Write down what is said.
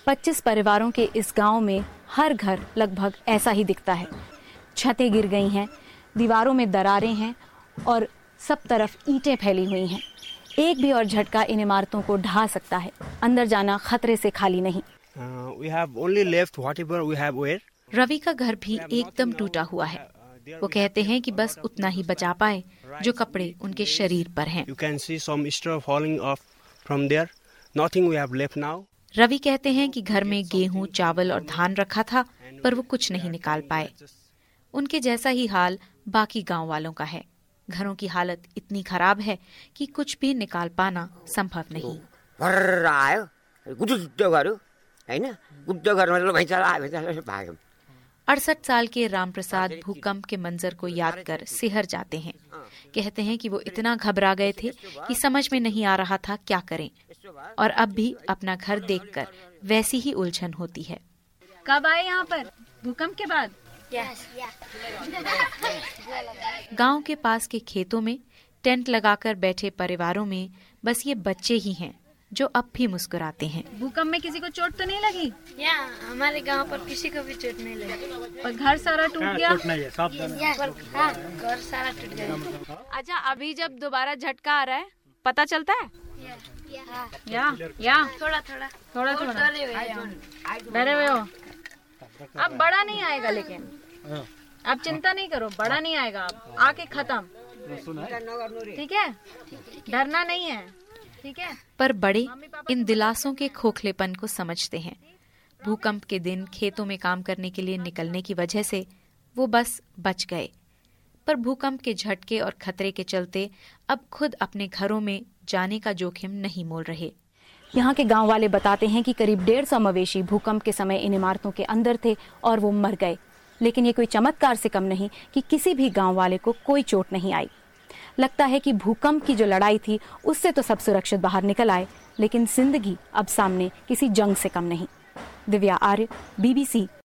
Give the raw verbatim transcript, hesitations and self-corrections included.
पच्चीस परिवारों के इस गांव में हर घर लगभग ऐसा ही दिखता है। छतें गिर गई हैं, दीवारों में दरारें हैं और सब तरफ ईंटें फैली हुई हैं। एक भी और झटका इन इमारतों को ढा सकता है। अंदर जाना खतरे से खाली नहीं। uh, we have only left whatever we have wear. Ravi का घर भी एकदम टूटा हुआ है। वो कहते हैं कि बस उतना ही बचा पाए जो कपड़े उनके शरीर पर हैं। You can see some straw falling off from there. Nothing we have left now. Ravi कहते हैं कि घर में गेहूं, चावल और धान रखा था, पर वो कुछ नहीं निकाल पाए। उनके जैसा ही हाल बाकी गांव वालों का है। घरों की हालत इतनी खराब है कि कुछ भी निकाल पाना संभव नहीं। अड़सठ साल के राम प्रसाद भूकंप के मंजर को याद कर सिहर जाते हैं। कहते हैं कि वो इतना घबरा गए थे कि समझ में नहीं आ रहा था क्या करें, और अब भी अपना घर देखकर वैसी ही उलझन होती है। कब आए यहाँ पर? भूकंप के बाद? yes. गांव के पास के खेतों में टेंट लगाकर बैठे परिवारों में बस ये बच्चे ही हैं जो अब भी मुस्कुराते हैं। भूकंप में किसी को चोट तो नहीं लगी? या हमारे गांव पर किसी को भी चोट नहीं लगी। और घर सारा टूट गया? नहीं है, सब हाँ, घर सारा टूट गया। अच्छा, अभी जब दोबारा झटका आ रहा है पता चलता है? या या या थोड़ा थोड़ा थोड़ा थोड़ा डरे हुए हो? अब बड़ा नहीं आएगा, लेकिन अब चिंता नहीं करो, बड़ा नहीं आएगा। अब आके खत्म, ठीक है? डरना नहीं है, ठीक है? पर बड़े इन दिलासों के खोखलेपन को समझते हैं। भूकंप के दिन खेतों में काम करने के लिए निकलने की वजह से वो बस बच गए, पर भूकंप के झटके और खतरे के चलते अब खुद अपने घरों में जाने का जोखिम नहीं मोल रहे। यहाँ के गांव वाले बताते हैं कि करीब डेढ़ सौ मवेशी भूकंप के समय इन इमारतों के अंदर थे और वो मर गए। लेकिन ये कोई चमत्कार से कम नहीं कि किसी भी गांव वाले को कोई चोट नहीं आई। लगता है कि भूकंप की जो लड़ाई थी उससे तो सब सुरक्षित बाहर निकल आए, लेकिन जिंदगी अब सामने किसी जंग से कम नहीं। दिव्या आर्य, बीबीसी,